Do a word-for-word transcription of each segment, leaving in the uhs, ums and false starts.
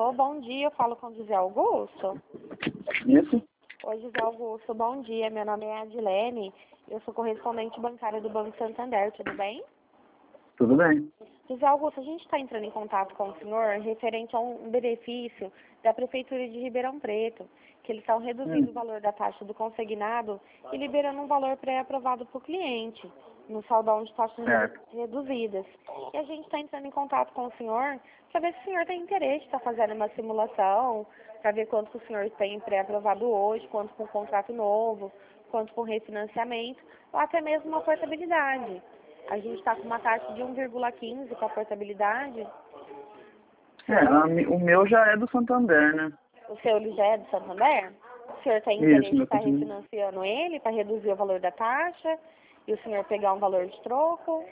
Alô, bom dia, eu falo com o José Augusto. Isso? Oi, José Augusto, bom dia, meu nome é Adilene, eu sou correspondente bancária do Banco Santander, tudo bem? Tudo bem. José Augusto, a gente está entrando em contato com o senhor referente a um benefício da Prefeitura de Ribeirão Preto, que eles estão reduzindo Hum. o valor da taxa do consignado e liberando um valor pré-aprovado para o cliente, no saldão de taxas Certo. reduzidas. E a gente está entrando em contato com o senhor para ver se o senhor tem interesse, está fazendo uma simulação, para ver quanto que o senhor tem pré-aprovado hoje, quanto com contrato novo, quanto com refinanciamento, ou até mesmo uma portabilidade. A gente está com uma taxa de um vírgula quinze com a portabilidade. É, a mi- o meu já é do Santander, né? O seu ele já é do Santander? O senhor tem Isso, interesse em meu estar continua. refinanciando ele para reduzir o valor da taxa e o senhor pegar um valor de troco?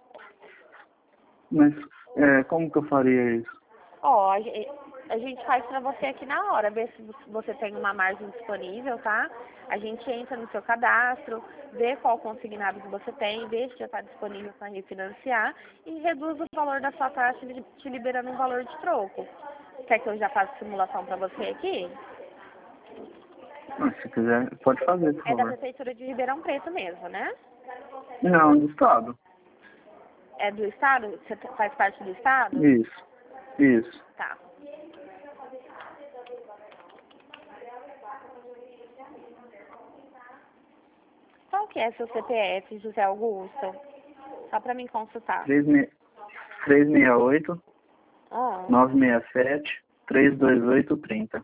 Mas é, como que eu faria isso? Ó, a ge- a gente faz para você aqui na hora, ver se você tem uma margem disponível, tá? A gente entra no seu cadastro, vê qual consignado que você tem, vê se já está disponível para refinanciar e reduz o valor da sua taxa, li- te liberando um valor de troco. Quer que eu já faça simulação para você aqui? Ah, se quiser, pode fazer, por É da favor. Prefeitura de Ribeirão Preto mesmo, né? Não, do Estado. É do Estado? Você t- faz parte do Estado? Isso, isso. Tá. Qual que é seu C P F, José Augusto? Só para mim consultar. três seis oito, Ah, nove seis sete, três dois oito, trinta.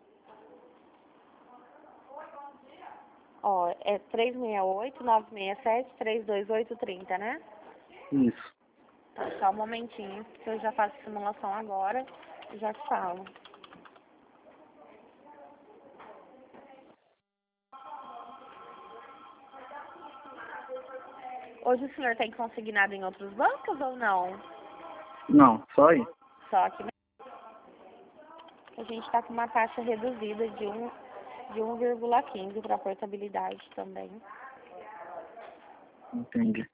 ó, é três seis oito, nove seis sete, três dois oito, trinta, né? Isso. Tá, só um momentinho, que eu já faço simulação agora e já te falo. Hoje o senhor tem consignado em outros bancos ou não? Não, só aí. Só que a gente está com uma taxa reduzida de um de um vírgula quinze para portabilidade também. Entendi.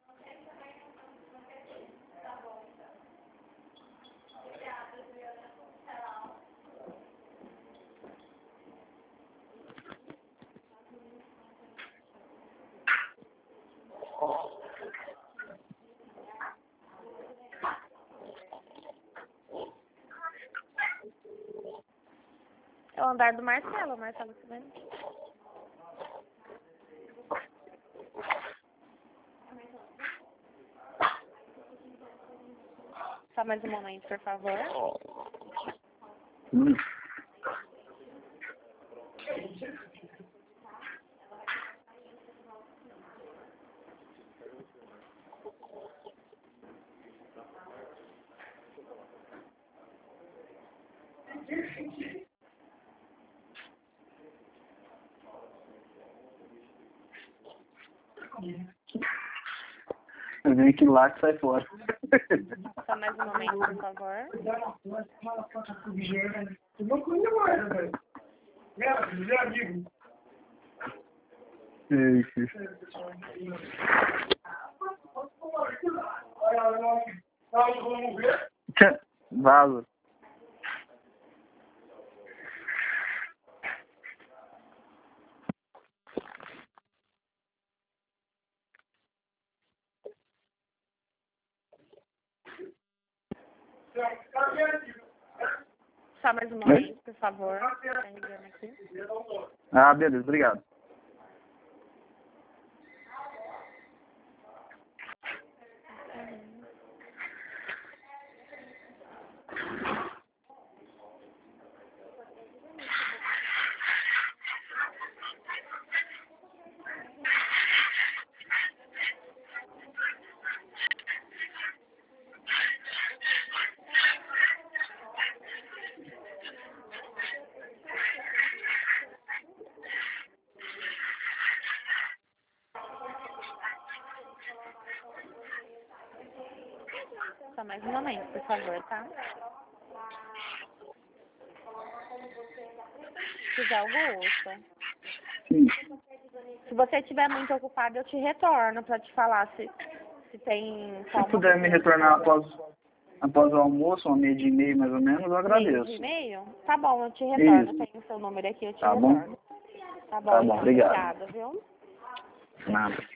É o andar do Marcelo, o Marcelo tá vendo? Só mais um momento, por favor. Hum. Eu venho aqui lá que sai fora. Só mais um momento, por favor. Isso. Tchê, vaza. Só mais um momento, por favor. Tá enviando aqui. Ah, beleza, obrigado. Só mais um momento, por favor, tá? José Augusto, Sim. se você estiver muito ocupado, eu te retorno para te falar se, se tem Se como... puder me retornar após, após o almoço, uma meia de e-mail mais ou menos, eu agradeço. Meio de e-mail? Tá bom, eu te retorno. Isso. Tenho o seu número aqui, eu te Tá retorno. bom? Tá bom, Tá bom, então, obrigado. obrigada, viu? Nada.